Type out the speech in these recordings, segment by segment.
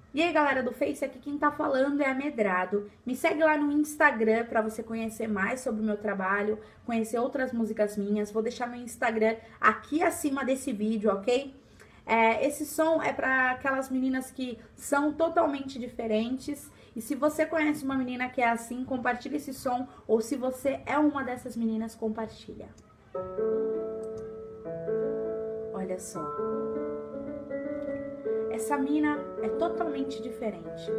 E aí, galera do Face, aqui quem tá falando é a Medrado. Me segue lá no Instagram pra você conhecer mais sobre o meu trabalho, conhecer outras músicas minhas. Vou deixar meu Instagram aqui acima desse vídeo, ok? Esse som é pra aquelas meninas que são totalmente diferentes. E se você conhece uma menina que é assim, compartilha esse som. Ou se você é uma dessas meninas, compartilha. Olha só. Essa mina é totalmente diferente.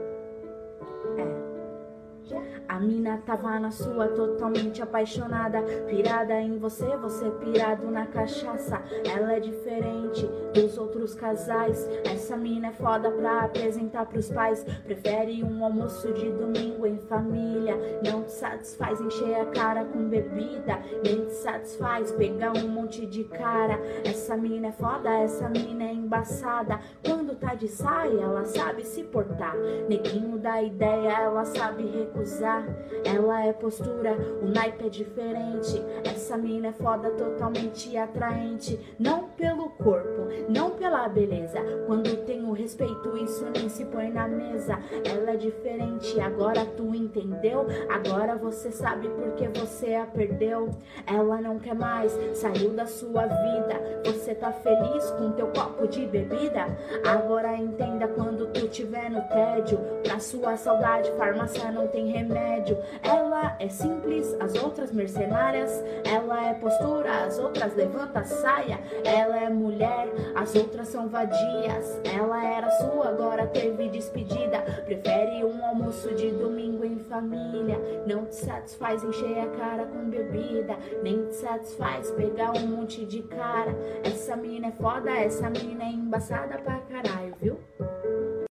A mina tava na sua, totalmente apaixonada, pirada em você, você pirado na cachaça. Ela é diferente dos outros casais. Essa mina é foda pra apresentar pros pais. Prefere um almoço de domingo em família. Não te satisfaz encher a cara com bebida, nem te satisfaz pegar um monte de cara. Essa mina é foda, essa mina é embaçada. Quando tá de saia, ela sabe se portar. Neguinho da ideia, ela sabe recusar. Ela é postura, o naipe é diferente. Essa mina é foda, totalmente atraente. Não pelo corpo, não pela beleza. Quando tem o respeito, isso nem se põe na mesa. Ela é diferente, agora tu entendeu? Agora você sabe porque você a perdeu. Ela não quer mais, saiu da sua vida. Você tá feliz com teu copo de bebida? Agora entenda quando tu tiver no tédio. Pra sua saudade, farmácia não tem remédio. Ela é simples, as outras mercenárias. Ela é postura, as outras levanta a saia. Ela é mulher, as outras são vadias. Ela era sua, agora teve despedida. Prefere um almoço de domingo em família. Não te satisfaz encher a cara com bebida, nem te satisfaz pegar um monte de cara. Essa mina é foda, essa mina é embaçada pra caralho, viu?